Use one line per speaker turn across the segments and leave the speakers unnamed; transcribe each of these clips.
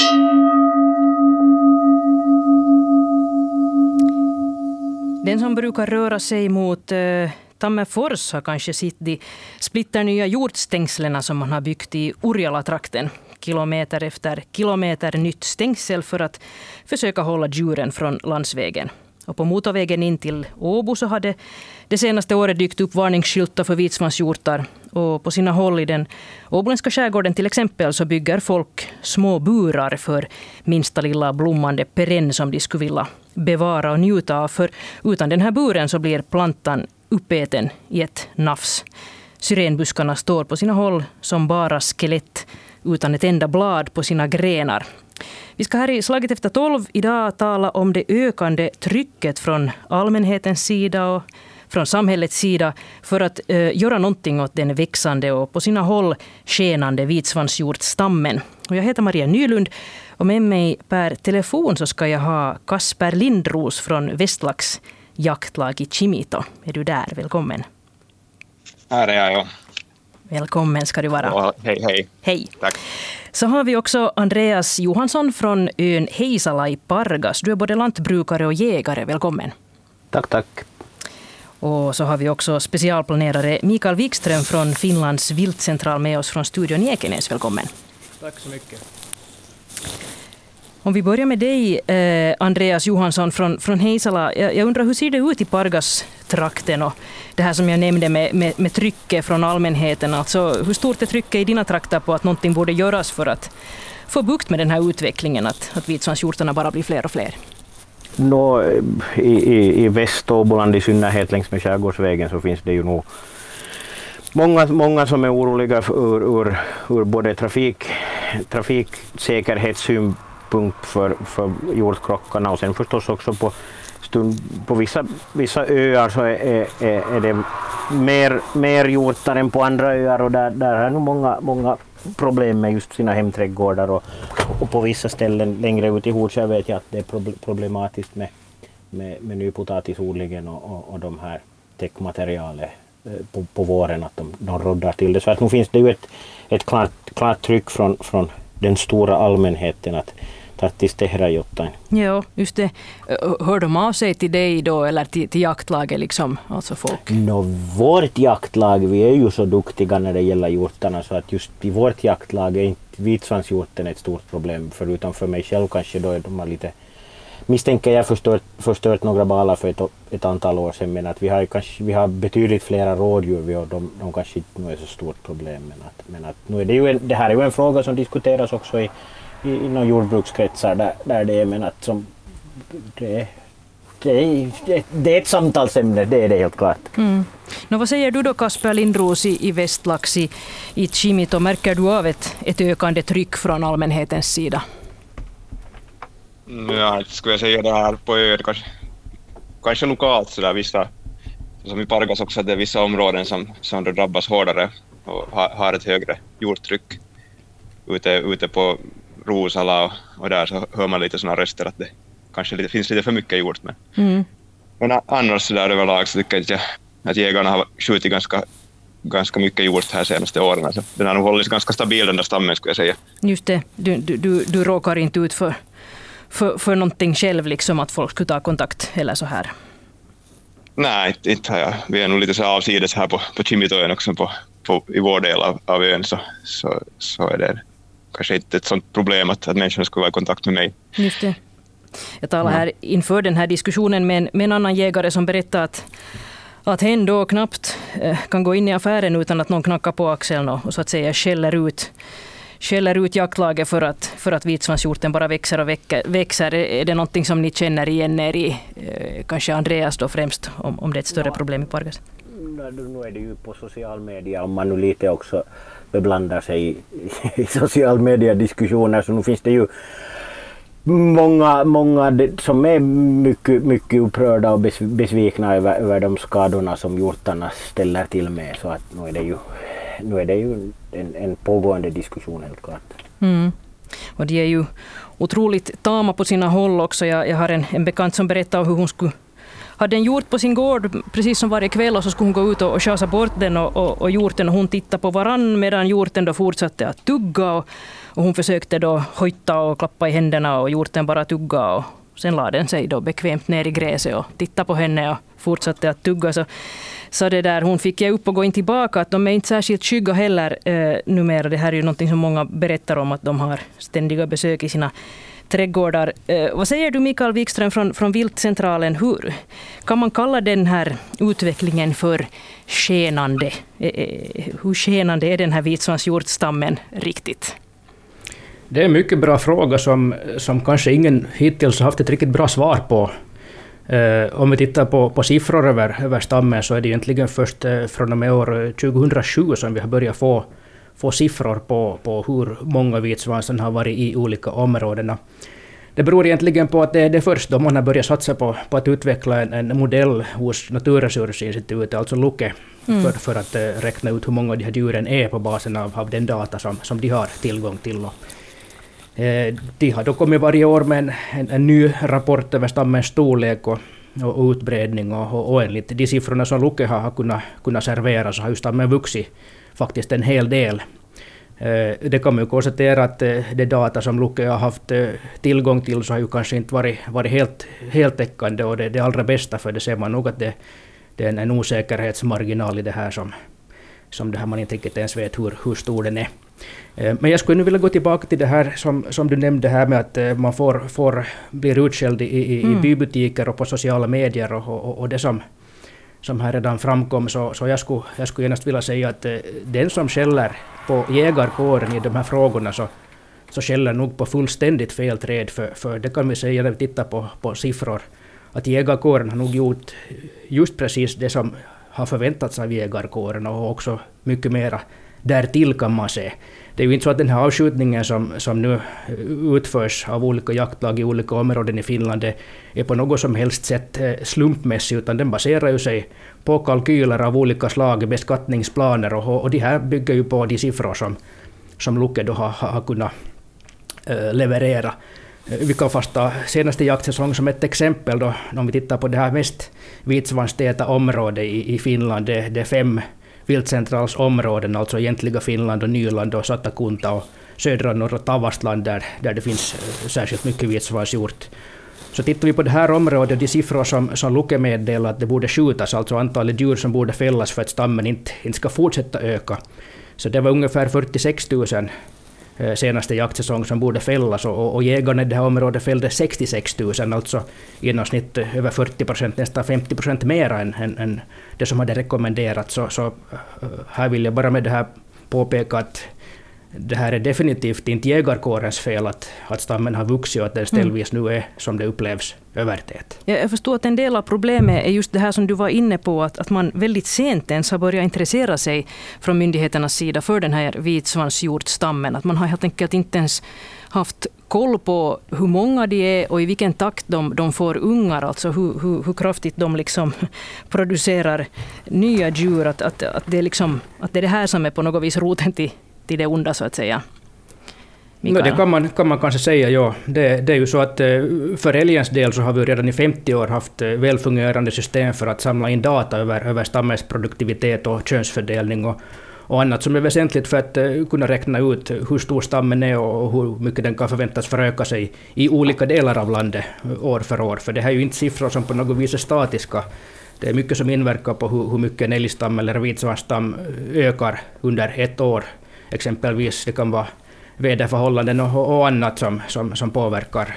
Den som brukar röra sig mot Tammerfors har kanske sett de splitternya jordstängslerna som man har byggt i Urjala-trakten. Kilometer efter kilometer nytt stängsel för att försöka hålla djuren från landsvägen. Och på motorvägen in till Åbo så hade det senaste året dykt upp varningsskyltar för vitsvanshjortar. Och på sina håll i den åboländska skärgården till exempel så bygger folk små burar för minsta lilla blommande perenn som de skulle vilja bevara och njuta av. För utan den här buren så blir plantan uppäten i ett nafs. Syrenbuskarna står på sina håll som bara skelett utan ett enda blad på sina grenar. Vi ska här i Slaget efter 12 idag tala om det ökande trycket från allmänhetens sida och från samhällets sida för att göra någonting åt den växande och på sina håll skenande vitsvanshjortstammen. Och jag heter Maria Nylund och med mig per telefon så ska jag ha Kasper Lindros från Vestlax jaktlag i Kimito. Är du där? Välkommen.
Här är jag, ja.
Välkommen ska du vara.
Ja, hej.
Hej.
Tack.
Så har vi också Andreas Johansson från ön Heisala i Pargas. Du är både lantbrukare och jägare. Välkommen.
Tack.
Och så har vi också specialplanerare Mikael Wikström från Finlands viltcentral med oss från studion i Ekenäs. Välkommen.
Tack så mycket.
Om vi börjar med dig, Andreas Johansson från Heisala. Jag undrar, hur ser det ut i Pargas-trakten och det här som jag nämnde med trycket från allmänheten? Alltså, hur stort är trycket i dina trakter på att någonting borde göras för att få bukt med den här utvecklingen, att vitsvanshjortarna bara blir fler och fler?
I Väståboland i synnerhet längs med skärgårdsvägen så finns det ju nog många som är oroliga ur både trafiksäkerhetssynpunkt för hjortkrockarna och sen förstås också på vissa öar så är det mer hjortar än på andra öar och där är nog många problem med just sina hemträdgårdar och på vissa ställen längre ut i Horskär vet jag att det är problematiskt med nypotatisodlingen och de här täckmaterialet på våren att de roddar till det. Så att nu finns det ju ett klart tryck från den stora allmänheten att stähra jotain.
Ja, just det. Hör de av sig till dig då eller till jaktlaget liksom, alltså folk?
Vårt jaktlag, vi är ju så duktiga när det gäller hjortarna så att just i vårt jaktlag är inte vitsvanshjorten ett stort problem förutom för mig själv kanske då är de har lite misstänker jag förstört några balar för ett antal år sedan men att vi har betydligt flera rådjur och de kanske inte nu är så stort problem men att nu är det ju det här är ju en fråga som diskuteras också inom jordbrukskretsar där det är men att som det är ett samtalsämne, det är det helt klart.
Vad säger du då Kasper Lindros i Vestlax i Kimito? Märker du av ett ökande tryck från allmänhetens sida?
Ja, skulle jag säga det här på ön kanske lokalt så där vissa som i Pargas också att det är vissa områden som då drabbas hårdare och har ett högre jordtryck ute på Rosala och där så hör man lite såna röster att det kanske finns lite för mycket gjort med. Men annars så där överlag så tycker jag att jägarna har skjutit ganska mycket gjort här senaste åren. Så den har nog hållit ganska stabil den där stammen skulle jag säga.
Just det, du råkar inte ut för någonting själv liksom att folk skulle ta kontakt eller så här?
Nej, inte har jag. Vi är nog lite så avsides här på Kimitoön också i vår del av ön så är det kanske inte ett sånt problem att människorna skulle vara i kontakt med mig.
Just det. Jag talar här inför den här diskussionen med en annan jägare som berättar att hen då knappt kan gå in i affären utan att någon knackar på axeln och så att säga skäller ut jaktlaget för att vitsvanshjorten bara växer och växer. Är det någonting som ni känner igen er i? Kanske Andreas då främst, om det är ett större problem i Pargas?
Nu är det ju på social media om man nu lite också beblandar sig i social media diskussioner så nu finns det ju många som är mycket upprörda och besvikna över de skadorna som hjortarna ställer till med så att nu är det ju en pågående diskussion helt klart.
Och de är ju otroligt tama på sina håll också. Jag har en bekant som berättar hur hon hade en hjort på sin gård precis som varje kväll och så skulle hon gå ut och chasa bort den och hjorten och hon tittade på varann medan hjorten då fortsatte att tugga Och hon försökte då hojta och klappa i händerna och hjorten bara tugga och sen lade den sig då bekvämt ner i gräset och tittade på henne och fortsatte att tugga. Så det där, hon fick ge upp och gå in tillbaka. Att de är inte särskilt skygga heller numera. Det här är ju något som många berättar om, att de har ständiga besök i sina trädgårdar. Vad säger du, Mikael Wikström från Viltcentralen? Hur kan man kalla den här utvecklingen för skenande? Hur skenande är den här vitsvanshjortstammen riktigt?
Det är en mycket bra fråga som kanske ingen hittills har haft ett riktigt bra svar på. Om vi tittar på siffror över stammen, så är det egentligen först från och med år 2007 som vi har börjat få siffror på hur många vitsvansen har varit i olika områden. Det beror egentligen på att det är först då man har börjat satsa på att utveckla en modell hos Naturresursinstitutet, alltså Luke, för att räkna ut hur många av de här djuren är på basen av den data som de har tillgång till. De har då kommit varje år med en ny rapport över stammens storlek och utbredning, och enligt de siffrorna som Luke har kunnat servera så har ju stammen vuxit faktiskt en hel del. Det kan man ju konstatera att det data som Luke har haft tillgång till så har ju kanske inte varit helt täckande, och det allra bästa, för det ser man nog att det är en osäkerhetsmarginal i det här som det här man inte riktigt ens vet hur stor den är. Men jag skulle nu vilja gå tillbaka till det här som du nämnde här med att man blir utskälld i bybutiker och på sociala medier och det som här redan framkom, så jag skulle genast vilja säga att den som skäller på jägarkåren i de här frågorna så skäller nog på fullständigt fel träd, för det kan vi säga när vi tittar på siffror, att jägarkåren har nog gjort just precis det som har förväntats av jägarkåren och också mycket mera därtill, kan man säga. Det är ju inte så att den här avskjutningen som nu utförs av olika jaktlag i olika områden i Finland är på något som helst sätt slumpmässig, utan den baserar ju sig på kalkyler av olika slag, beskattningsplaner, och de här bygger ju på de siffror som Luke då har kunnat leverera. Vi kan fast ta senaste jaktsäsong som ett exempel då, om vi tittar på det här mest vitsvanstäta området i Finland. Det är 5 viltcentralsområden, alltså egentliga Finland och Nyland och Satakunta och södra och norra Tavastland, där det finns särskilt mycket vitsvanshjort. Så tittar vi på det här området, de siffror som Luke meddelar att det borde skjutas, alltså antalet djur som borde fällas för att stammen inte ska fortsätta öka. Så det var ungefär 46 000 senaste jaktsäsong som borde fällas, och jägarna i det här området fällde 66 000, alltså i genomsnitt över 40%, nästan 50% mer än det som hade rekommenderats. Så här vill jag bara med det här påpeka att det här är definitivt inte jägarkårens fel att stammen har vuxit och att den ställvis nu är som det upplevs övertät.
Jag förstår att en del av problemet är just det här som du var inne på, att man väldigt sent ens har börjat intressera sig från myndigheternas sida för den här vitsvanshjortstammen. Att man har helt enkelt inte ens haft koll på hur många de är och i vilken takt de får ungar, alltså hur kraftigt de liksom producerar nya djur. Att det är det här som är på något vis roten till det onda, så att säga.
No, det kan man kanske säga, ja. Det är ju så att för älgens del så har vi redan i 50 år haft välfungerande system för att samla in data över stammens produktivitet och könsfördelning och annat som är väsentligt för att kunna räkna ut hur stor stammen är och hur mycket den kan förväntas föröka sig i olika delar av landet år för år. För det här är ju inte siffror som på något vis är statiska. Det är mycket som inverkar på hur mycket en älgstam eller vitsvansstam ökar under ett år. Exempelvis det kan vara väderförhållanden och annat som påverkar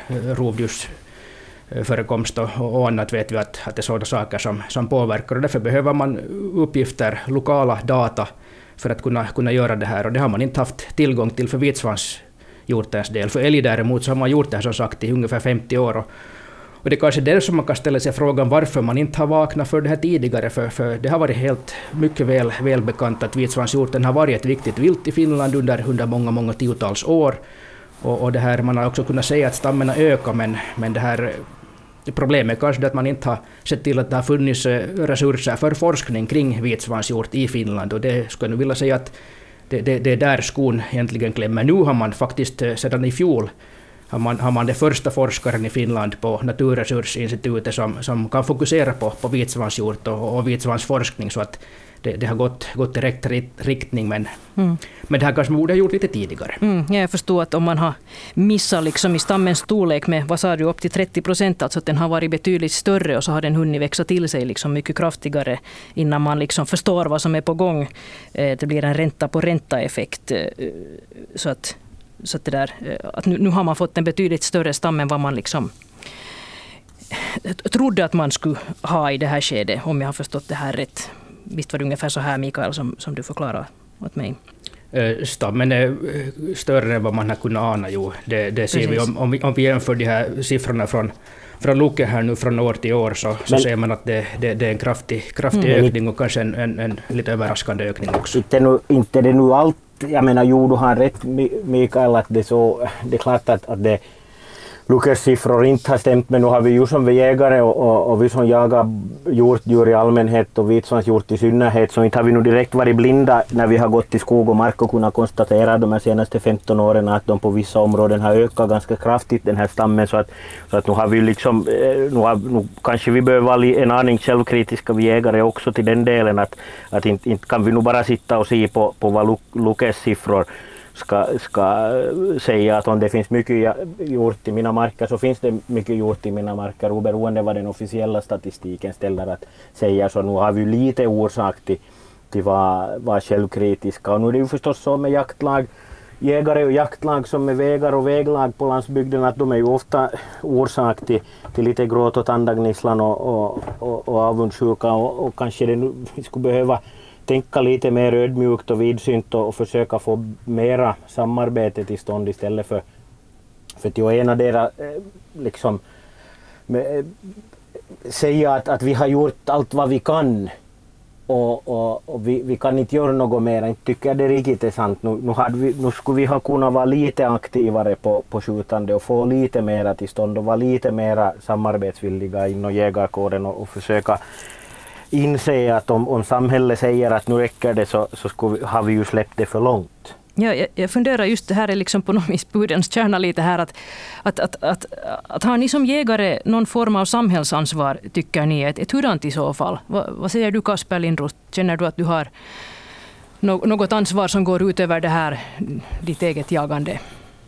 rovdjursförekomst och annat, vet vi att det är sådana saker som påverkar. Och därför behöver man uppgifter, lokala data, för att kunna göra det här. Och det har man inte haft tillgång till för vitsvanshjortens del. För älg däremot så har man gjort det här som sagt i ungefär 50 år. Och det är kanske där som man kan ställa sig frågan varför man inte har vaknat för det här tidigare. För det har varit helt mycket välbekant att vitsvanshjorten har varit ett viktigt vilt i Finland under många tiotals år. Och det här, man har också kunnat säga att stammen har ökat, men det här problemet är kanske att man inte har sett till att det har funnits resurser för forskning kring vitsvanshjort i Finland. Och det skulle jag vilja säga att det är där skon egentligen klämmer. Nu har man faktiskt sedan i fjol har man det första forskaren i Finland på Naturresursinstitutet som kan fokusera på vitsvanshjort och vitsvansforskning, så att det har gått i rätt riktning, men det här kanske man borde ha gjort lite tidigare.
Jag förstår att om man har missat liksom i stammens storlek med, vad sa du, upp till 30%, alltså att den har varit betydligt större och så har den hunnit växa till sig liksom mycket kraftigare innan man liksom förstår vad som är på gång. Det blir en ränta på ränta-effekt, så att det där, att nu har man fått en betydligt större stam än vad man liksom trodde att man skulle ha i det här skedet, om jag har förstått det här rätt. Visst var det ungefär så här, Mikael, som du förklarar åt mig?
Stammen är större än vad man har kunnat ana. Jo. Det ser vi om vi jämför de här siffrorna från Luke här nu från år till år, så ser man att det är en kraftig ökning, och kanske en lite överraskande ökning också.
Inte det nu allt. Jag menar, du har rätt, Mikael, att det är klart att det Lukes siffror inte har stämt, men nu har vi ju som jägare och vi som jagar hjortdjur i allmänhet och vitsvanshjort i synnerhet, så inte har vi nu direkt varit blinda när vi har gått i skog och mark och kunnat konstatera de här senaste 15 åren att de på vissa områden har ökat ganska kraftigt, den här stammen, så att nu har vi liksom, nu kanske vi behöver vara en aning självkritiska vi jägare också till den delen, att inte kan vi nu bara sitta och se på vad Lukes siffror ska säga att om det finns mycket hjort i mina marker, så finns det mycket hjort i mina marker, oberoende vad den officiella statistiken ställer att säga. Så nu har vi lite orsak till vara självkritiska. Och nu är det ju förstås så med jaktlag, jägare och jaktlag som är vägar och väglag på landsbygden, att de är ju ofta orsak till lite gråt och tandagnisslan och avundsjuka, och kanske det nu skulle behöva tänka lite mer ödmjukt och vidsynt och försöka få mera samarbete till stånd istället för till att ena deras liksom säga att vi har gjort allt vad vi kan och vi kan inte göra något mer. Inte tycker jag det riktigt är sant. Nu skulle vi ha kunnat vara lite aktivare på skjutande och få lite mera till stånd och vara lite mera samarbetsvilliga inom jägarkåren och försöka inse att om samhället säger att nu räcker det, så har vi ju släppt det för långt.
Ja, jag funderar just, det här är liksom på något vis pudelns kärna lite här, att har ni som jägare någon form av samhällsansvar, tycker ni, ett hurdant i så fall? Vad säger du, Kasper Lindroth? Känner du att du har något ansvar som går ut över det här, ditt eget jagande?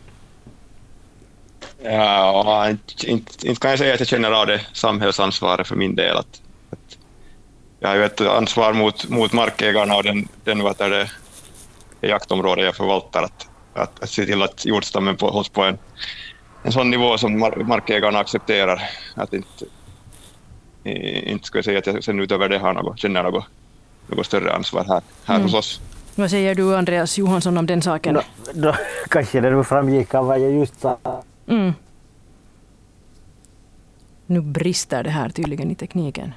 Ja, inte kan jag säga att jag känner av det samhällsansvaret för min del. Att jag har ju ett ansvar mot markägarna och den vad det jaktområde jag förvaltar, att se till att hjortstammen hålls på en sån nivå som markägarna accepterar. Att inte ska jag säga att jag sen utöver det känner något större ansvar här hos oss.
Vad säger du, Andreas Johansson, om den saken?
Då kanske det nu framgick av vad jag just sa.
Nu brister det här tydligen i tekniken.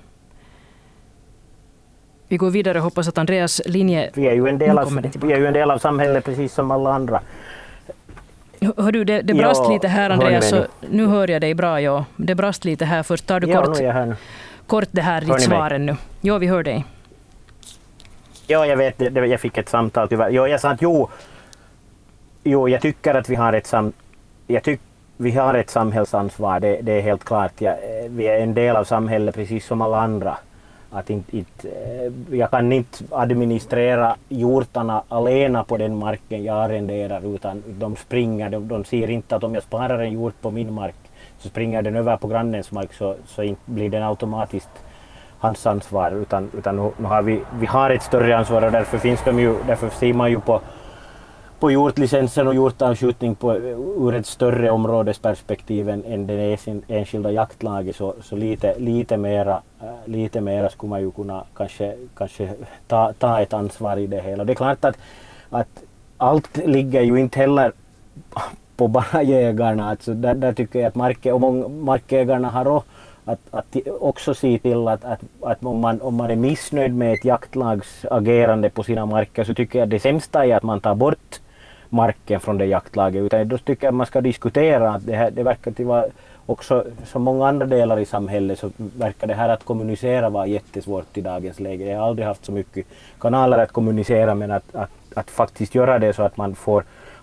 Vi går vidare och hoppas att Andreas linje...
Vi är ju en del av samhället precis som alla andra.
Hör du, det brast lite här, Andreas, så nu hör jag dig bra. Ja. Det brast lite här först. Tar du kort det här ditt svar nu? Ja, vi hör dig.
Ja, jag vet, jag fick ett samtal tyvärr. Ja, jag sa att jag tycker att vi har ett samhällsansvar, det är helt klart. Vi är en del av samhället precis som alla andra. Att jag kan inte administrera hjortarna alena på den marken jag arrenderar, utan de springer, de ser inte att om jag sparar en hjort på min mark så springer den över på grannens mark, så inte blir den automatiskt hans ansvar, utan nu har vi har ett större ansvar, och därför ser man ju på hjortlicensen och hjortavskjutning ur ett större områdesperspektiv än det enskilda jaktlaget, så lite mera skulle man ju kunna kanske ta ett ansvar i det hela. Det är klart att allt ligger ju inte heller på bara jägarna. Alltså där tycker jag att markägarna har att också se till att om man är missnöjd med ett jaktlags agerande på sina marker, så tycker jag det sämsta är att man tar bort marken från det jaktlaget, utan då tycker jag att man ska diskutera att det verkar till vara också, som många andra delar i samhället, så verkar det här att kommunicera vara jättesvårt i dagens läge. Jag har aldrig haft så mycket kanaler att kommunicera, men att faktiskt göra det så att man får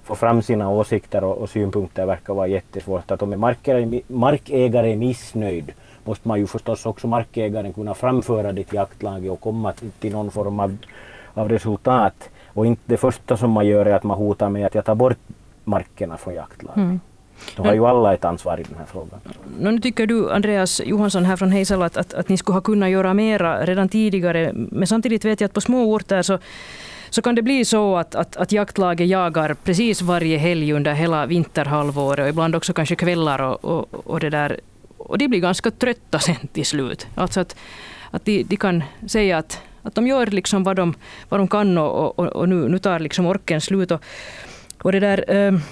få fram sina åsikter och synpunkter verkar vara jättesvårt. Att om en markägare är missnöjd måste man ju förstås också markägaren kunna framföra det till jaktlaget och komma till någon form av resultat. Och inte det första som man gör är att man hotar med att jag tar bort markerna från jaktlaget. De har ju alla ett ansvar i den här frågan.
Nu tycker du, Andreas Johansson här från Heisala, att ni skulle ha kunnat göra mera redan tidigare. Men samtidigt vet jag att på små orter så kan det bli så att jaktlaget jagar precis varje helg under hela vinterhalvåret och ibland också kanske kvällar och det där. Och de blir ganska trötta sen till slut. Alltså att de kan säga att de gör liksom vad de kan och nu tar liksom orken slut. Och det där...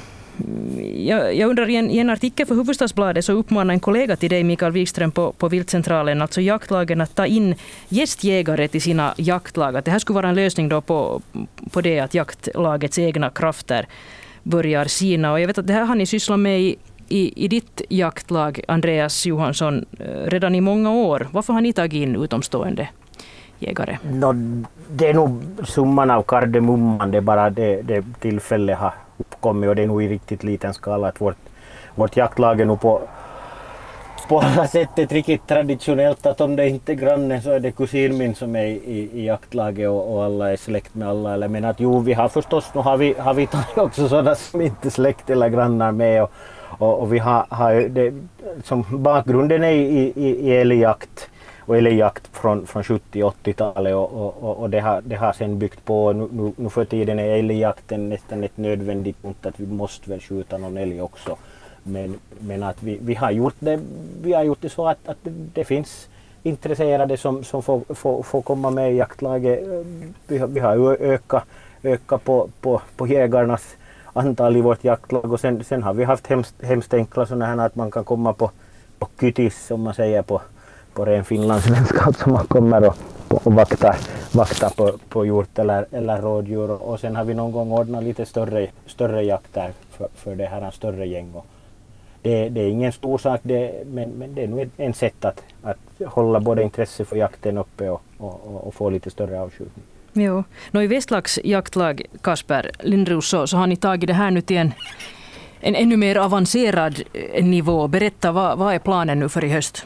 Jag undrar, i en artikel för Hufvudstadsbladet så uppmanar en kollega till dig, Mikael Wikström, på Viltcentralen, alltså jaktlagen, att ta in gästjägare till sina jaktlag. Att det här skulle vara en lösning då på det att jaktlagets egna krafter börjar sina. Och jag vet att det här har ni sysslat med i ditt jaktlag, Andreas Johansson, redan i många år. Varför har ni tagit in utomstående jägare?
Det är nog summan av kardemumman, det är bara det tillfälle har uppkommit och det är nog i riktigt liten skala att vårt jaktlag är nog på alla sätt ett riktigt traditionellt, att om det inte är grannen så är det kusin min som är i jaktlaget och alla är släkt med alla. Eller men att jo, vi har förstås, nu har vi tagit också sådana som inte är släkt eller grannar med och vi har det, som bakgrunden är i älgjakt och älgjakt från 70-80-talet och det har sen byggt på. Nu för tiden är älgjakten nästan ett nödvändigt punkt att vi måste väl skjuta någon älg också. Men att vi har gjort det så att det finns intresserade som får komma med i jaktlaget. Vi har ökat på jägarnas antal i vårt jaktlag och sen har vi haft hemskt enkla sådana här att man kan komma på kytis, som man säger på ren finlandssvenska, som man kommer och vakta på hjort eller rådjur och sen har vi någon gång ordnat lite större jakter för det här större gäng. Det är ingen stor sak, men det är nog en sätt att hålla både intresse för jakten uppe och få lite större avskjutning.
Jo. I Vestlags jaktlag, Kasper Lindros, så har ni tagit det här nu till en ännu mer avancerad nivå. Berätta, vad är planen nu för i höst?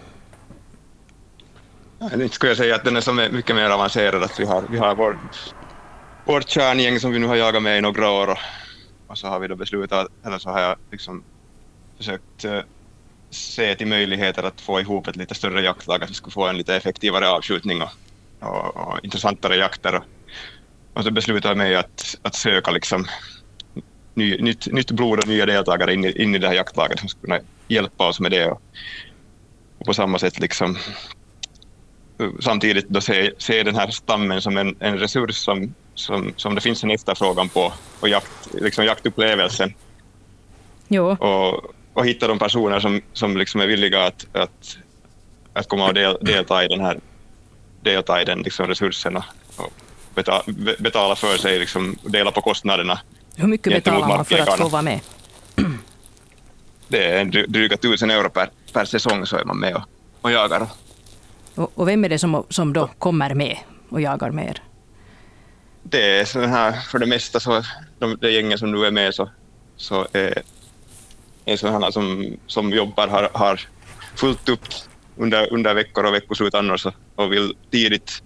Nu skulle jag säga att den är så mycket mer avancerad, att vi har vårt kärngäng som vi nu har jagat med i några år och så har vi då beslutat, eller så har jag liksom försökt se till möjligheter att få ihop ett lite större jaktlag, att vi skulle få en lite effektivare avskjutning och intressantare jakter. Och så beslutade jag mig att söka liksom nytt blod och nya deltagare in i det här jaktlaget som skulle kunna hjälpa oss med det. Och på samma sätt liksom samtidigt då se den här stammen som en resurs som det finns en efterfrågan på och jaktupplevelsen.
Jo.
Och hitta de personer som liksom är villiga att komma och delta i den liksom resursen och betala för sig, liksom dela på kostnaderna.
Hur mycket betalar man för att få vara med?
Det är dryga 1000 euro per säsong, så är man med och jagar.
Och vem är det som då kommer med och jagar med er?
Det är sån här, för det mesta så det gängen som nu är med så är sådana som jobbar har fullt upp under veckor och veckoslut annars och vill tidigt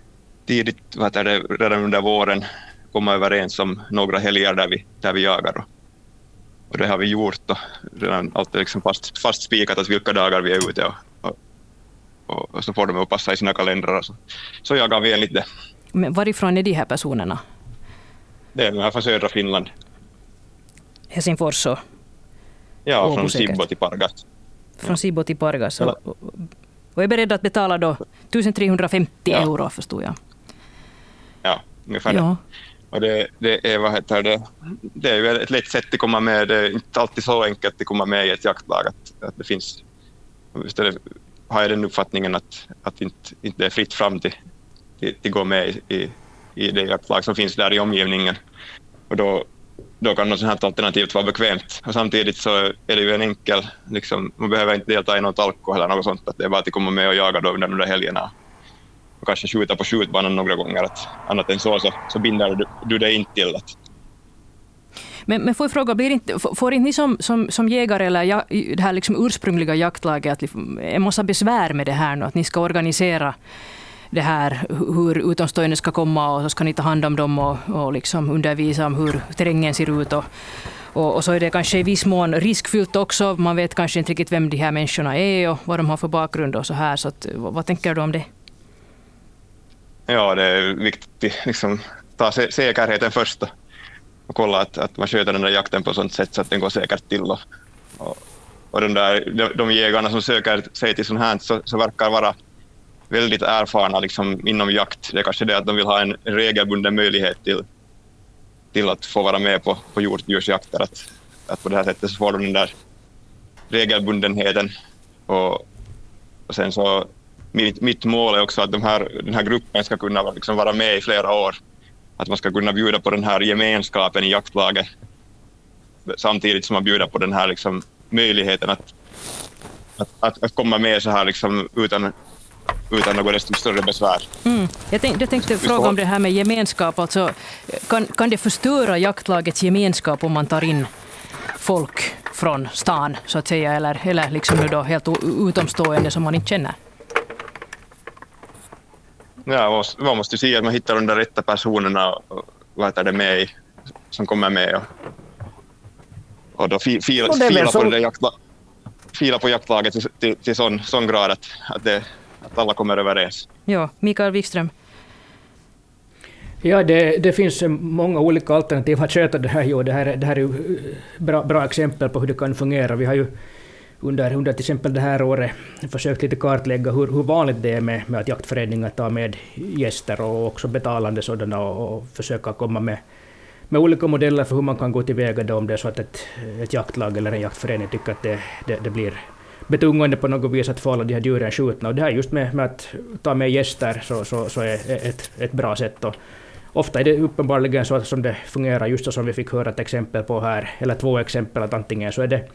redan under våren komma överens om några helger där vi jagar. Och det har vi gjort då. Redan alltid liksom fast spikat att vilka dagar vi är ute och så får de att passa i sina kalendrar. Så jagar vi enligt det.
Men varifrån är de här personerna?
Det är från södra Finland.
Helsingfors och
ja, från Sibbo till Pargas.
Från Sibbo till Pargas. Och är beredd att betala då 1350 euro, förstod jag.
Ja, ungefär det. Och det är det är ju ett lätt sätt att komma med. Det är inte alltid så enkelt att komma med i ett jaktlag att det finns. Istället har jag den uppfattningen att inte är fritt fram till gå med i det jaktlag som finns där i omgivningen. Och då kan något sådant alternativt vara bekvämt. Och samtidigt så är det ju en enkel, liksom, man behöver inte delta i något alkohol eller något sånt. Att det är bara att komma med och jaga då under de där helgerna. Och kanske skjuta på skjutbanan några gånger. Annat än så binder du dig inte till.
Men får jag fråga, får inte ni som jägare eller det här liksom ursprungliga jaktlaget att jag måste ha besvär med det här nu, att ni ska organisera det här, hur utomstående ska komma och så ska ni ta hand om dem och liksom undervisa om hur terrängen ser ut och så är det kanske i viss mån riskfyllt också. Man vet kanske inte riktigt vem de här människorna är och vad de har för bakgrund och så här. Så att, vad tänker du om det?
Ja, det är viktigt liksom ta säkerheten först och kolla att man sköter den där jakten på sånt sätt så att den går säkert till. Och de jägarna som söker sig till sånt här så verkar vara väldigt erfarna liksom inom jakt. Det är kanske det att de vill ha en regelbunden möjlighet till att få vara med på hjortdjursjakter. Att på det här sättet så får de den där regelbundenheten. Och sen så mitt mål är också att den här gruppen ska kunna liksom vara med i flera år. Att man ska kunna bjuda på den här gemenskapen i jaktlaget samtidigt som man bjuder på den här liksom möjligheten att komma med så här liksom utan något större besvär.
Jag tänkte fråga om det här med gemenskap. Alltså, kan det förstöra jaktlagets gemenskap om man tar in folk från stan så att säga, eller liksom nu då helt utomstående som man inte känner?
Ja, man måste se att man hittar de där rätta personerna och vad är det med som kommer med och då fila på jaktlaget till sån grad att alla kommer överens.
Ja, Mikael Wikström.
Ja, det finns många olika alternativ att sköta det här. Jo, det här är ju bra exempel på hur det kan fungera. Vi har ju under till exempel det här året försökt lite kartlägga hur vanligt det är med att jaktföreningar tar med gäster och också betalande sådana och försöka komma med olika modeller för hur man kan gå tillväga då om det är så att ett jaktlag eller en jaktförening tycker att det blir betungande på något vis att få alla de här djuren skjutna. Och det här just med att ta med gäster så är ett bra sätt. Och ofta är det uppenbarligen så som det fungerar, just så som vi fick höra ett exempel på här, eller 2 exempel, att antingen så är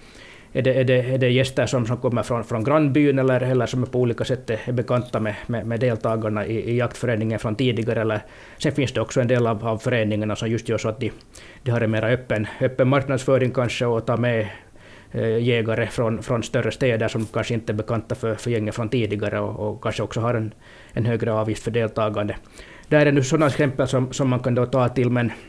det gäster som kommer från grannbyn eller som på olika sätt är bekanta med deltagarna i jaktföreningen från tidigare. Eller sen finns det också en del av föreningarna som just gör så att de har en mer öppen marknadsföring kanske och tar med jägare från större städer som kanske inte är bekanta för gänget från tidigare och kanske också har en högre avgift för deltagande. Där är nu sådana exempel som man kan då ta till,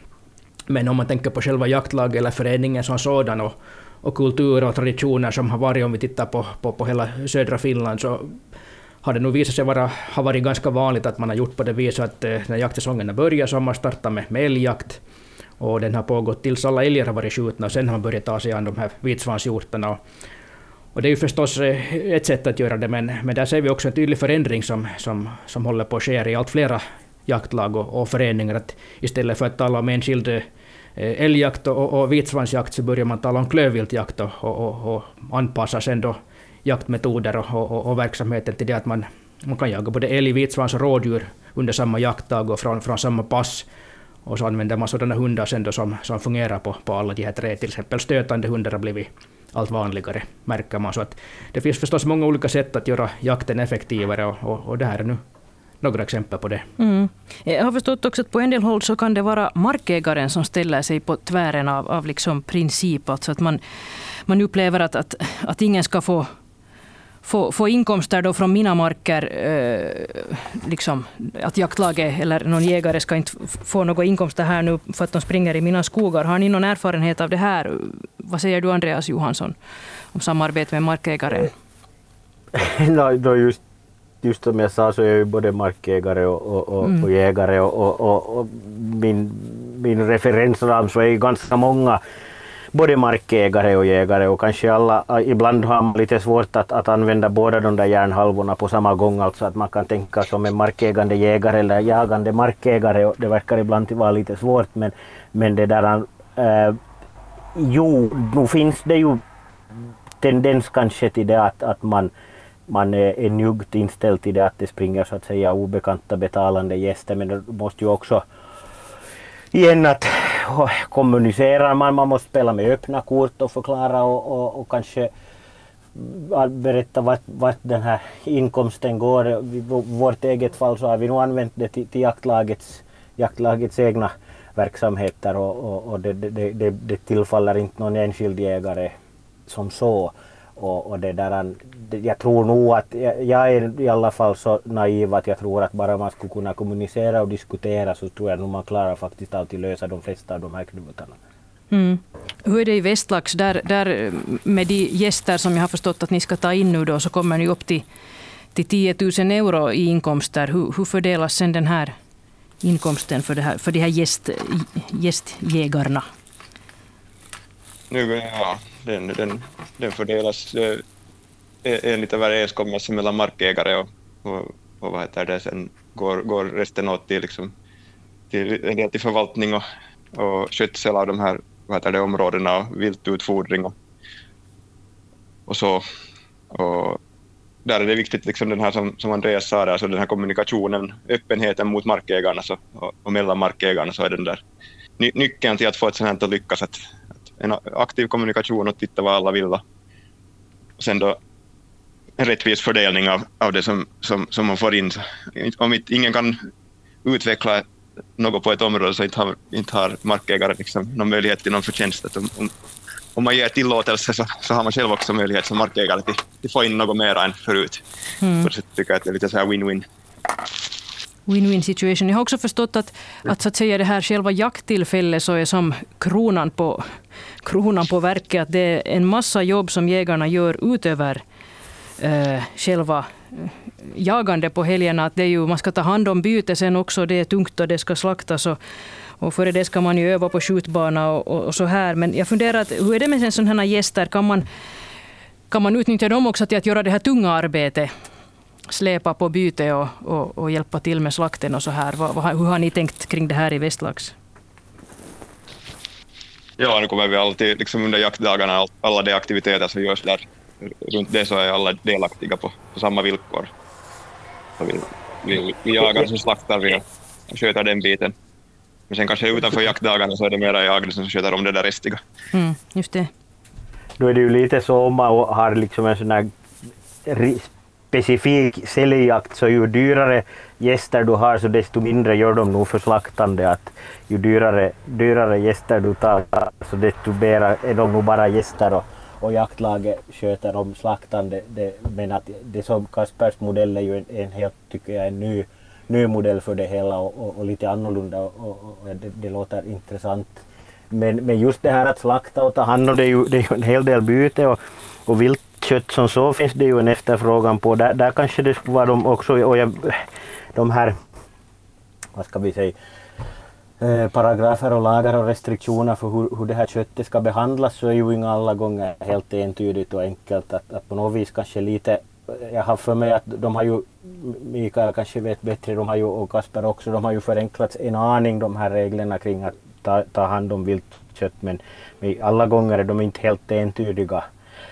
men om man tänker på själva jaktlaget eller föreningen som sådan och kultur och traditioner som har varit, om vi tittar på hela södra Finland, så har det nog visat sig har varit ganska vanligt att man har gjort på det viset att när jaktsäsongen börjar så har man startat med älgjakt. Och den har pågått tills alla älgar har varit skjutna och sen har man börjat ta sig an de här vitsvanshjortarna. Och det är ju förstås ett sätt att göra det, men där ser vi också en tydlig förändring som håller på att ske i allt flera jaktlag och föreningar. Att istället för att tala om enskild älgjakt och vitsvansjakt så börjar man tala om klövviltjakt och anpassa sen då jaktmetoder och verksamheten till det att man kan jaga både älg, vitsvans och rådjur under samma jaktdag och från samma pass. Och så använder man sådana hundar sen då som fungerar på alla de här 3. Till exempel stötande hundar har blivit allt vanligare, märker man. Så att det finns förstås många olika sätt att göra jakten effektivare och det här är nu några exempel på det.
Jag har förstått också att på en del håll så kan det vara markägaren som ställer sig på tvären av liksom princip. Alltså att man upplever att ingen ska få inkomster då från mina marker, liksom, att jaktlaget eller någon jägare ska inte få några inkomster här nu för att de springer i mina skogar. Har ni någon erfarenhet av det här? Vad säger du, Andreas Johansson, om samarbete med markägaren?
Just som jag sa så är jag ju både markägare och jägare och min referensram så är ju ganska många både markägare och jägare och kanske alla, ibland har man lite svårt att använda båda de där hjärnhalvorna på samma gång, alltså att man kan tänka som en markägande jägare eller jagande markägare och det verkar ibland vara lite svårt men det där nu finns det ju tendens kanske till det att man är njuggt inställd till det att det springer så att säga obekanta betalande gäster, men det måste ju också igen att kommunicera, man måste spela med öppna kort och förklara och kanske berätta vart den här inkomsten går. I vårt eget fall så har vi nog använt det till jaktlagets egna verksamheter och det tillfaller inte någon enskild jägare som så. Och det där, jag tror nog att jag är i alla fall så naiv att jag tror att bara man skulle kunna kommunicera och diskutera så tror jag nog man klarar faktiskt alltid lösa de flesta av de här knutarna.
Mm. Hur är det i Vestlax? Där med de gäster som jag har förstått att ni ska ta in nu då, så kommer ni upp till 10 000 euro i inkomster. Hur fördelas sen den här inkomsten för de här gästjägarna?
Nu, ja, den fördelas enligt överenskommelse mellan markägare och vad heter det, sen går resten åt till, liksom, till förvaltning och skötsel av de här områdena och viltutfodring och så. Och där är det viktigt, liksom den här som Andreas sa, alltså den här kommunikationen, öppenheten mot markägarna och mellan markägarna, så är den där nyckeln till att få ett sånt här att lyckas, att en aktiv kommunikation och titta vad alla vill. Och sen då en rättvis fördelning av det som man får in. Om ingen kan utveckla något på ett område så inte har markägare liksom någon möjlighet till någon förtjänst. Om man ger tillåtelse så har man själv också möjlighet som markägare till få in något mer än förut. Så tycker jag att det är lite så här win-win.
Win-win situation. Jag har också förstått att så att säga det här själva jakttillfället så är som kronan på verket, att det är en massa jobb som jägarna gör utöver själva jagande på helgerna. Att det är ju, man ska ta hand om byte sen också, det är tungt och det ska slaktas och före det ska man ju öva på skjutbana och så här. Men jag funderar att hur är det med sådana här gäster? Kan man utnyttja dem också till att göra det här tunga arbetet? Släpa på byte och hjälpa till med slakten och så här. Hur har ni tänkt kring det här i Vestlax?
Ja, nu kommer vi alltid liksom under jaktdagarna, alla de aktiviteter som görs där runt det, så är alla delaktiga på samma villkor. Vi jagar, så slaktar vi och sköter den biten. Men sen kanske utanför jaktdagarna så är det mera jag som sköter om det där restiga.
Just det.
Då är det ju lite så om man har liksom en sån här specifik säljjakt, så ju dyrare gäster du har så desto mindre gör de nog för slaktande. Att ju dyrare gäster du tar så desto mer är de nog bara gäster och jaktlaget sköter om slaktande. Men att det som Kaspers modell är ju en helt, tycker jag, en ny modell för det hela och lite annorlunda och det låter intressant. Men just det här att slakta och ta hand om det är ju en hel del byte och viltkött som så finns det ju en efterfrågan på. Där kanske det skulle vara de också, och de här, vad ska vi säga, paragrafer och lagar och restriktioner för hur det här köttet ska behandlas, så är ju inga alla gånger helt entydigt och enkelt. Att på något vis kanske lite, jag har för mig att de har ju, Mikael kanske vet bättre, de har ju, och Kasper också, de har ju förenklats en aning de här reglerna kring att ta hand om viltkött, men alla gånger är de inte helt entydiga.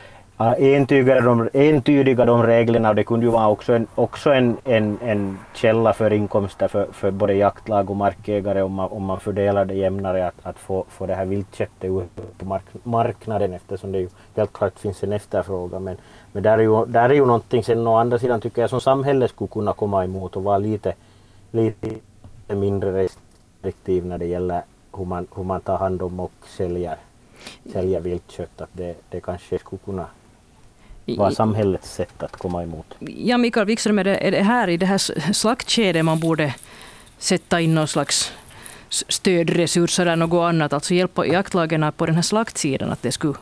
Entydiga de reglerna, och det kunde ju vara också en källa för inkomster för både jaktlag och markägare om man fördelar det jämnare, att få det här viltköttet ut på marknaden, eftersom det ju helt klart finns en efterfrågan. Men där är ju någonting sen å andra sidan tycker jag som samhället skulle kunna komma emot och vara lite mindre restriktiv när det gäller hur man tar hand om och säljer viltkött. Att det kanske skulle kunna vara samhällets sätt att komma emot.
Ja, Mikael Wikström, är det här i det här slaktskedet man borde sätta in någon slags stödresurser eller något annat, alltså hjälpa jaktlagen på den här slaktsidan, att det skulle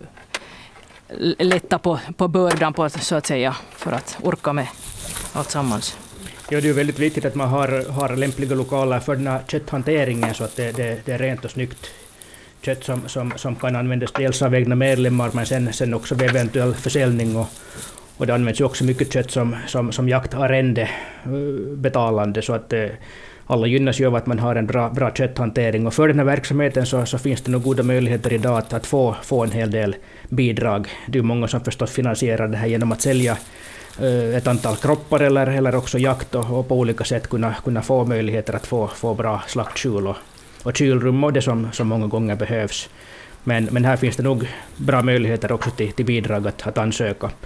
lätta på bördan på, så att säga, för att orka med allt sammans?
Ja, det är ju väldigt viktigt att man har lämpliga lokaler för den här kötthanteringen, så att det är rent och snyggt kött som kan användas dels av egna medlemmar, men sen också vid eventuell försäljning, och det används ju också mycket kött som jaktarrende betalande, så att alla gynnas ju av att man har en bra kötthantering, och för den här verksamheten så finns det nog goda möjligheter idag att få en hel del bidrag. Det är många som förstås finansierar det här genom att sälja ett antal kroppar eller också jakt och på olika sätt kunna få möjligheter att få bra slaktskjul och kylrum och det som många gånger behövs. Men här finns det nog bra möjligheter också till bidrag att ansöka.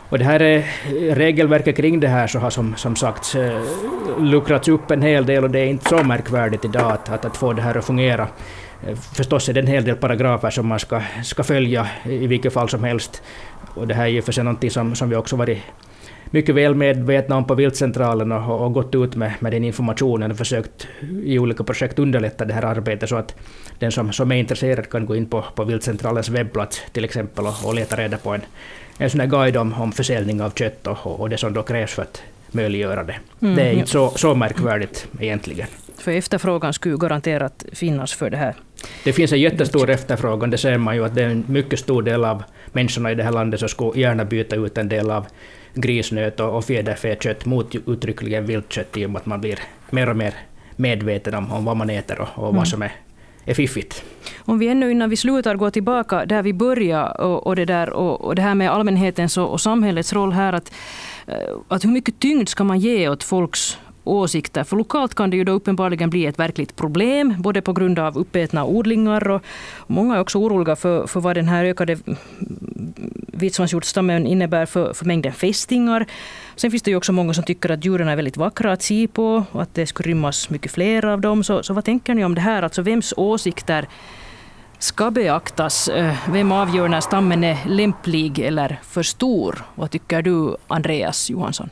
Och det här är regelverket kring det här så har som sagt luckrats upp en hel del och det är inte så märkvärdigt idag att få det här att fungera. Förstås är det en hel del paragrafer som man ska följa i vilket fall som helst. Och det här är ju för sig någonting som vi också varit mycket väl medvetna om på viltcentralen och gått ut med den informationen och försökt i olika projekt underlätta det här arbetet så att den som är intresserad kan gå in på viltcentralens webbplats till exempel och leta reda på en sån här guide om försäljning av kött och det som då krävs för att möjliggöra det. Det är inte så märkvärdigt egentligen.
För efterfrågan skulle garanterat finnas för det här.
Det finns en jättestor efterfrågan, det ser man ju att det är en mycket stor del av människorna i det här landet som skulle gärna byta ut en del av grisnöt och fjäderfäkött mot uttryckligen viltkött i och med att man blir mer och mer medveten om vad man äter och vad som är fiffigt.
Om vi ännu innan vi slutar går tillbaka där vi börjar och det här med allmänhetens och samhällets roll här att hur mycket tyngd ska man ge åt folks åsikter? För lokalt kan det ju då uppenbarligen bli ett verkligt problem, både på grund av uppätna odlingar och många är också oroliga för vad den här ökade vitsvanshjortstammen innebär för mängden fästingar. Sen finns det ju också många som tycker att djuren är väldigt vackra att se på och att det skulle rymmas mycket fler av dem. Så vad tänker ni om det här? Alltså vems åsikter ska beaktas? Vem avgör när stammen är lämplig eller för stor? Vad tycker du, Andreas Johansson?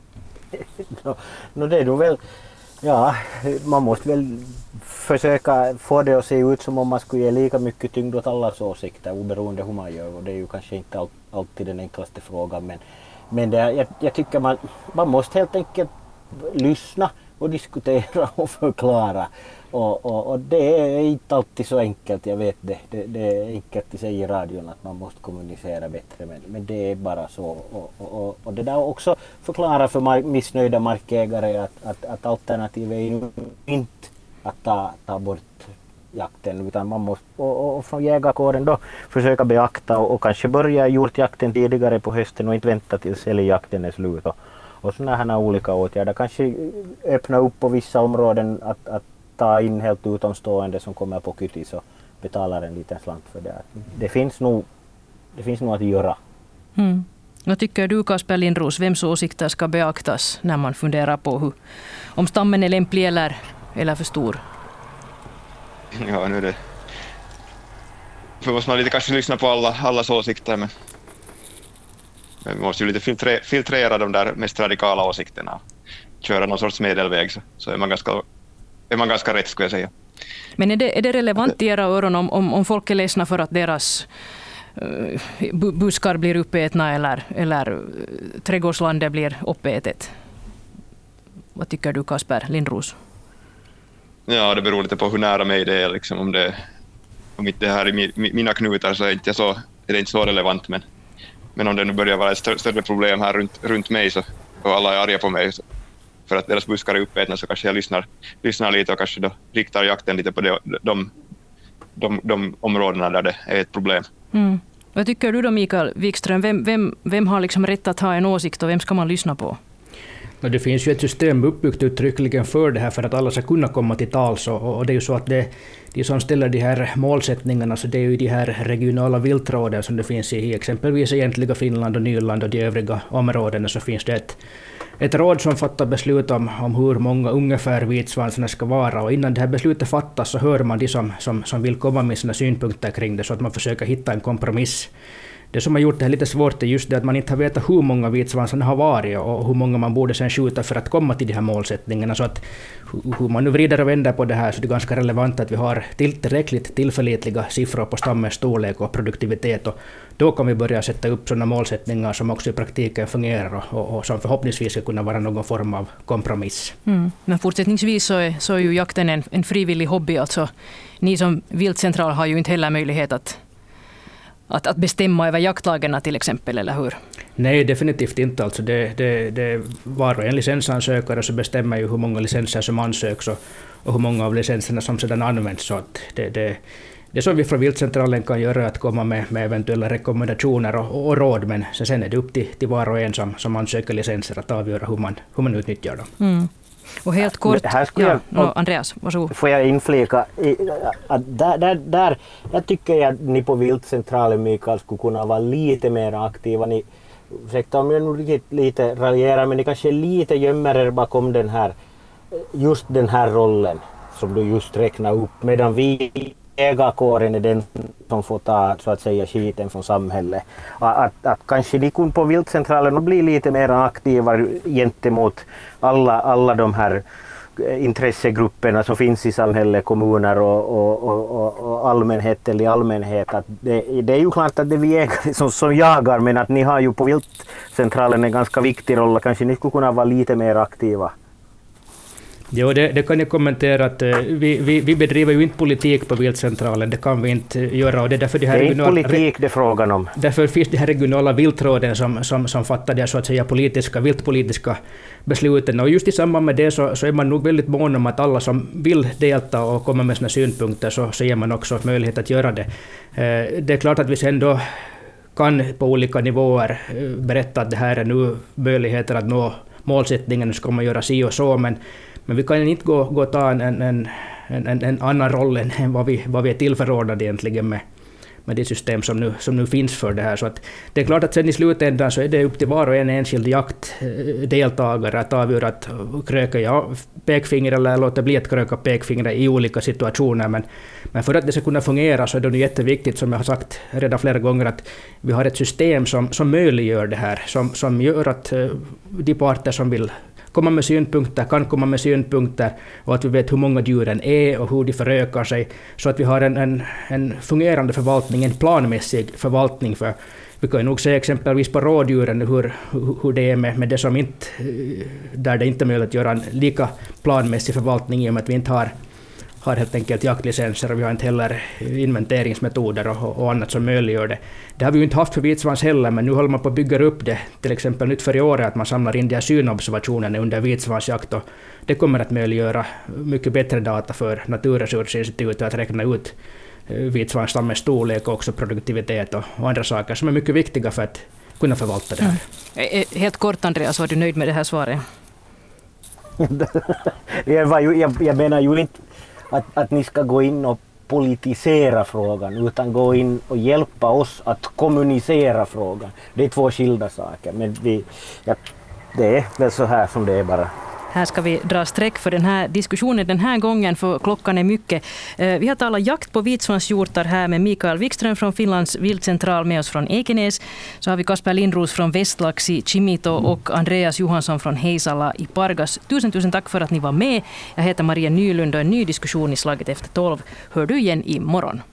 Det är nog väl, ja, man måste väl försöka få det att se ut som om man skulle ge lika mycket tyngd åt allas åsikter oberoende hur man gör och det är ju kanske inte alltid den enklaste frågan men jag tycker man måste helt enkelt lyssna och diskutera och förklara och det är inte alltid så enkelt, jag vet det är enkelt i sig i radion att man måste kommunicera bättre men det är bara så och det där också förklara för missnöjda markägare att alternativet är inte att ta bort jakten utan man måste och från jägarkåren då försöka beakta och kanske börja hjortjakten tidigare på hösten och inte vänta tills älgjakten är slut och sådana här olika åtgärder kanske öppna upp på vissa områden att ta in helt utomstående som kommer på kytis och betalar en liten slant för det. Det finns nog att göra.
Vad tycker du, Kasper Lindros, vems åsikter ska beaktas när man funderar på om stammen är lämplig eller för stor?
Ja, nu är det. För måste man lite kanske lyssna på allas åsikter men vi måste ju lite filtrera de där mest radikala åsikterna. Köra någon sorts medelväg så är man ganska rätt skulle jag säga. Men
är det relevant i era öron om folk är ledsna för att deras buskar blir uppätna eller trädgårdslandet blir uppätet? Vad tycker du, Kasper Lindros?
Ja, det beror lite på hur nära mig det är. Liksom, om inte det här är mina knutar så är det inte så relevant. Men om det nu börjar vara ett större problem här runt mig och alla är arga på mig för att deras buskar är uppätna så kanske jag lyssnar lite och kanske då riktar jakten lite på de områdena där det är ett problem.
Vad tycker du då, Mikael Wikström? Vem har liksom rätt att ha en åsikt och vem ska man lyssna på?
Det finns ju ett system uppbyggt uttryckligen för det här för att alla ska kunna komma till tals och det är ju så att de som ställer de här målsättningarna så det är ju de här regionala viltråden som det finns i exempelvis egentliga Finland och Nyland och de övriga områdena så finns det ett råd som fattar beslut om hur många ungefär vitsvansarna ska vara och innan det här beslutet fattas så hör man de som vill komma med sina synpunkter kring det så att man försöker hitta en kompromiss. Det som har gjort det här lite svårt är just det att man inte har vetat hur många vitsvansarna har varit och hur många man borde sen skjuta för att komma till de här målsättningarna. Så att hur man nu vrider och vänder på det här så det är ganska relevant att vi har tillräckligt tillförlitliga siffror på stammens storlek och produktivitet och då kan vi börja sätta upp sådana målsättningar som också i praktiken fungerar och som förhoppningsvis ska kunna vara någon form av kompromiss.
Men fortsättningsvis så är ju jakten en frivillig hobby. Alltså, ni som viltcentral har ju inte heller möjlighet att bestämma över jaktlagarna till exempel, eller hur?
Nej, definitivt inte. Alltså det var och en licensansökare så bestämmer ju hur många licenser som ansöks och hur många av licenserna som sedan används. Så att det som vi från viltcentralen kan göra är att komma med eventuella rekommendationer och råd, men sen är det upp till var och en som ansöker licenser att avgöra hur man utnyttjar dem.
Och helt kort, Andreas, varsågod.
Får jag inflika att där jag tycker att ni på viltcentralen, Mikael, skulle kunna vara lite mer aktiva. ursäkta om jag nu lite raljerar, men ni kanske lite gömmer er bakom just den här rollen som du just räknar upp, medan vi ägarkåren är den som får ta så att säga skiten från samhället. Att kanske ni kunde på viltcentralen bli lite mer aktiva gentemot alla de här intressegrupperna som finns i samhället, kommuner och allmänhet eller i allmänhet. Att det är ju klart att det är vi ägare som jagar, men att ni har ju på viltcentralen en ganska viktig roll. Kanske ni skulle kunna vara lite mer aktiva.
Jo, det kan jag kommentera att vi bedriver ju inte politik på viltcentralen, det kan vi inte göra. Och det är därför
det är inte politik det är frågan om.
Därför finns de här regionala viltråden som fattar de så att säga viltpolitiska besluten. Och just i samband med det så är man nog väldigt mån om att alla som vill delta och komma med sina synpunkter så ger man också möjlighet att göra det. Det är klart att vi sen då kan på olika nivåer berätta att det här är nu möjligheter att nå målsättningen, nu ska man göra si och så, men vi kan inte gå och ta en annan roll än vad vi är tillförordnade egentligen med det system som nu finns för det här. Så att det är klart att sen i slutändan så är det upp till var och en enskild jaktdeltagare att avgöra att kröka pekfinger eller låta bli att kröka pekfingrar i olika situationer. Men för att det ska kunna fungera så är det jätteviktigt, som jag har sagt redan flera gånger, att vi har ett system som möjliggör det här, som gör att de parter som vill komma med synpunkter, kan komma med synpunkter, och att vi vet hur många djuren är och hur de förökar sig, så att vi har en fungerande förvaltning, en planmässig förvaltning. För vi kan ju nog se exempelvis på rådjuren hur det är med det som inte, där det inte är möjligt att göra en lika planmässig förvaltning, i och med att vi inte har helt enkelt jaktlicenser, och vi har inte heller inventeringsmetoder och annat som möjliggör det. Det har vi ju inte haft för vitsvans heller, men nu håller man på att bygga upp det. Till exempel nytt för i år att man samlar in de här synobservationerna under vitsvansjakt, och det kommer att möjliggöra mycket bättre data för Naturresursinstitutet att räkna ut vitsvansstammens storlek och också produktivitet och andra saker som är mycket viktiga för att kunna förvalta det här.
Helt kort, Andreas, var du nöjd med det här svaret?
Jag menar ju inte att ni ska gå in och politisera frågan, utan gå in och hjälpa oss att kommunicera frågan. Det är två skilda saker, men det är väl så här som det är bara.
Här ska vi dra streck för den här diskussionen den här gången, för klockan är mycket. Vi har talat jakt på vitsvanshjortar här med Mikael Wikström från Finlands viltcentral, med oss från Ekenäs. Så har vi Kasper Lindros från Vestlax i Kimito och Andreas Johansson från Heisala i Pargas. Tusen tack för att ni var med. Jag heter Maria Nylund, och en ny diskussion i Slaget efter 12 hör du igen imorgon.